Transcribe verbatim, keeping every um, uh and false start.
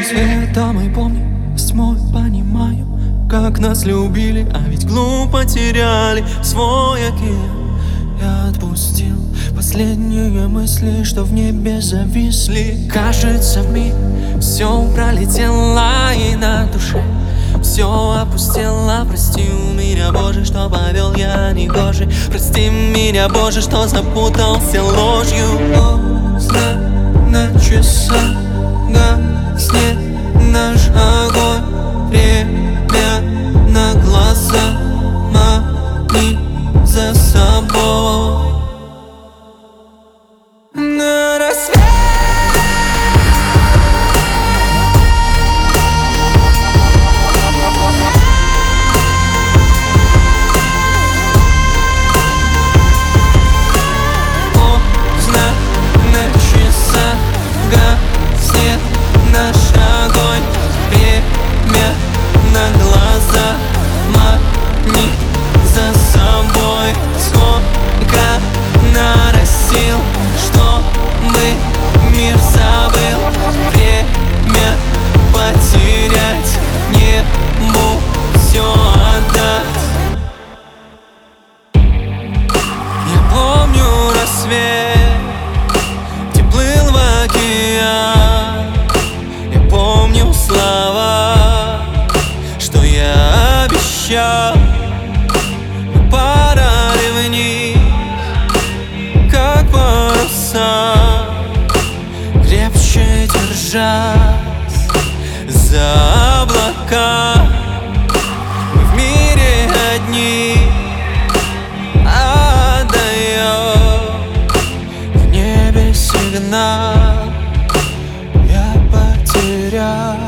Светом и помню, тьмой понимаю, как нас любили, а ведь глупо теряли свой океан. Я отпустил последние мысли, что в небе зависли. Кажется, вмиг все пролетело, и на душе все опустело. Прости меня, Боже, что повел я негоже. Прости меня, Боже, что запутался ложью. Поздно на часах гаснет наш огонь. Время на глаза манит за собой. На рассвете гаснет наш огонь. Время на глаза манит за собой. Сколько нарастил, чтобы мир забыл. Время потерять, небу все отдать. Я помню рассвет, где плыл в океан. Я помню слова, что я обещал. Мы парали вниз, как паруса, крепче держась за облака. Мы в мире одни, отдаем в небе сигнал. Я потерял